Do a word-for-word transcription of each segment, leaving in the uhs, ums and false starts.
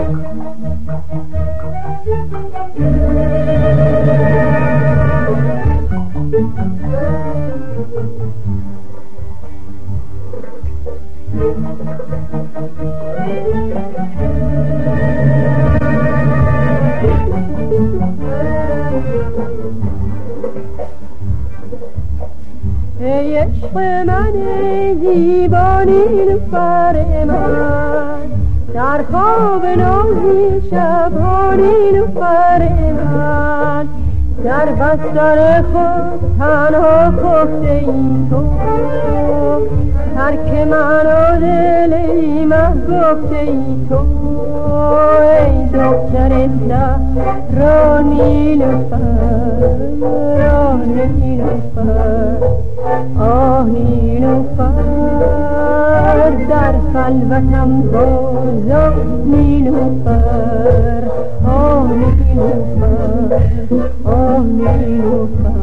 ای عشق من دیوانی نفر من، در خواب نازی شبانی نفر من، در بستر خود تنها خفته ای تو، ترک من و دل من گفته ای تو. ای دختر سهرا نیلوفر، آه نیلوفر، آه نیلوفر، در خلوتم بازا نیلوفر، آه نیلوفر، آه نیلوفر.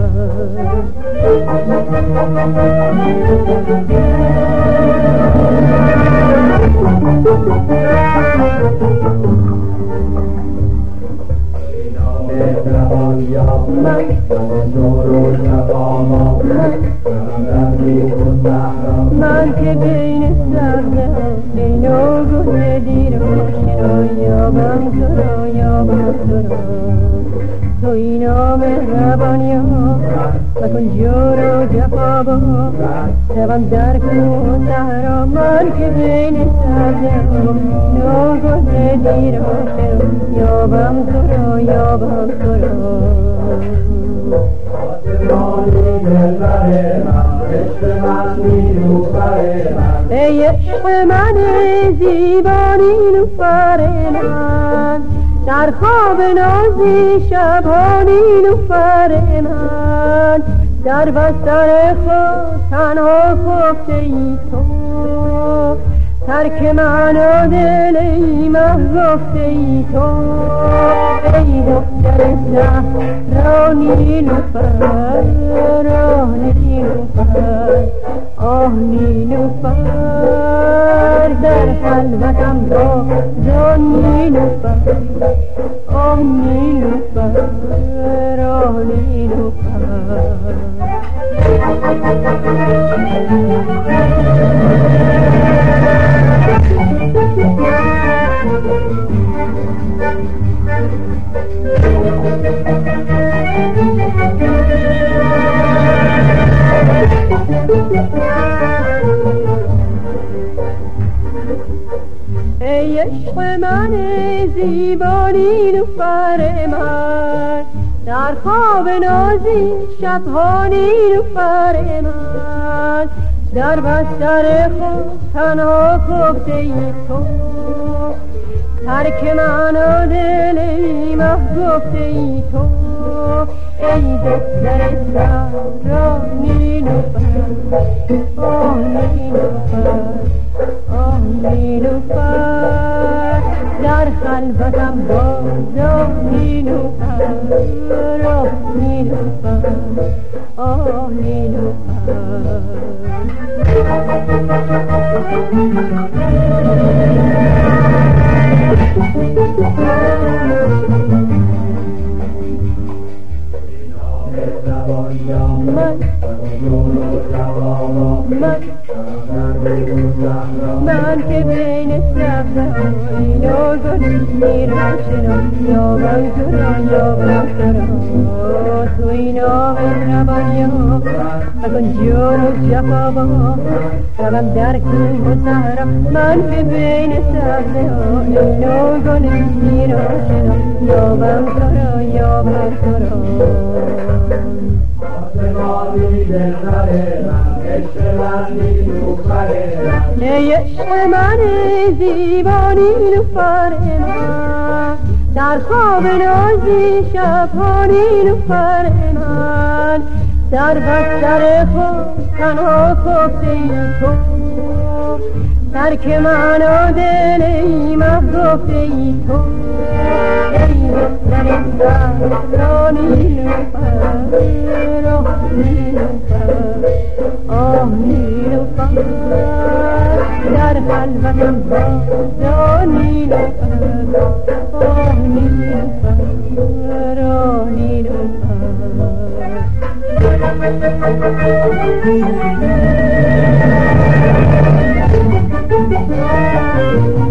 من من که بین سبزه اینو گل دیر و شنا یابم تو را یابم تو را، تو اینا مهربانی ها مکن جور و جفا با شبم در کن سهرا. من که بین سبزه اینو گل دیر و شنا یابم تو را یابم تو را. ای عشق من زیبانی نفر من، در خواب نازی شبانی نفر من، در بستر خود تنها خفته ای تو، ترک من و دل من گفته ای تو. ای دختر سهرا نیلوفر، آه نیلوفر، آه نیلوفر، در خلوتم با جان نیلوفر، آه نیلوفر، آه نیلوفر. ای عشق من زیبانی نفر من، در خواب نازی شبانی نفر من، در بستر خود تنها خفته ای تو، ترک من و دل من گفته ای تو. ای دختر سهرا نیلوفر، آه نیلوفر، آه نیلوفر، در خلوتم بازا نیلوفر، آه نیلوفر، آه نیلوفر. من من من که بین سبزه اینو گل میرم شنا یابم تو را یابم تو را، تو اینا مهربانی ها مکن جور و جفا با شبم در کن و سهرا. من که بین سبزه اینو گل میرم شنا یابم تو را یابم تو را. ای عشق من زیبانی نفر من، در خواب نازی شبانی نفر من، در بستر خود تنها خفته ای تو، ترک من و دل من گفته ای تو. ای دختر زهرا نیلوفر آه نیلوفر آه نیلوفر در خلوتم بادا نیلوفر آه نیلوفر آه نیلوفر Thank you.